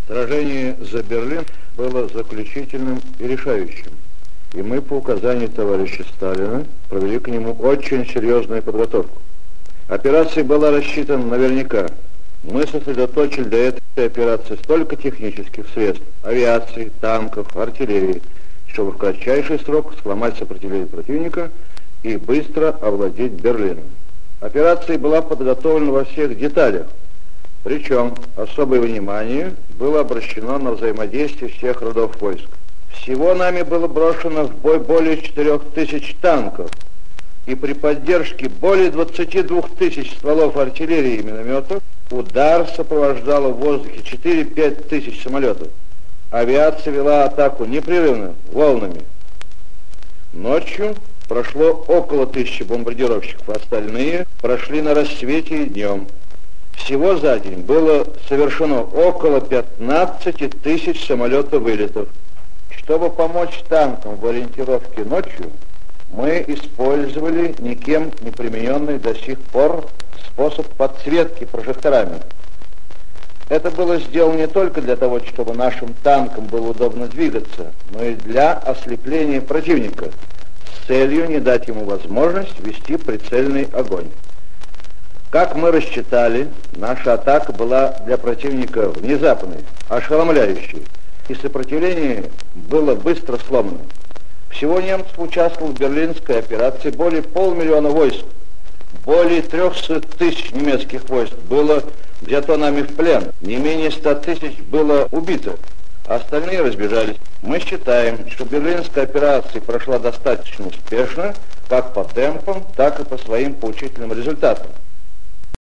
Сражение за Берлин было заключительным и решающим, и мы по указанию товарища Сталина провели к нему очень серьезную подготовку. Операция была рассчитана наверняка. Мы сосредоточили для этой операции столько технических средств, авиации, танков, артиллерии, чтобы в кратчайший срок сломать сопротивление противника и быстро овладеть Берлином. Операция была подготовлена во всех деталях, причем особое внимание было обращено на взаимодействие всех родов войск. Всего нами было брошено в бой более 4000 танков, и при поддержке более 22 тысяч стволов артиллерии и минометов удар сопровождало в воздухе 4-5 тысяч самолетов. Авиация вела атаку непрерывно, волнами. Ночью прошло около 1000 бомбардировщиков, остальные прошли на рассвете и днем. Всего за день было совершено около 15 тысяч самолетов-вылетов. Чтобы помочь танкам в ориентировке ночью, мы использовали никем не примененный до сих пор способ подсветки прожекторами. Это было сделано не только для того, чтобы нашим танкам было удобно двигаться, но и для ослепления противника с целью не дать ему возможность вести прицельный огонь. Как мы рассчитали, наша атака была для противника внезапной, ошеломляющей, и сопротивление было быстро сломано. Всего немцев участвовало в берлинской операции более 500 000 войск. Более 300 тысяч немецких войск было взято нами в плен. Не менее 100 тысяч было убито. Остальные разбежались. Мы считаем, что берлинская операция прошла достаточно успешно, как по темпам, так и по своим поучительным результатам.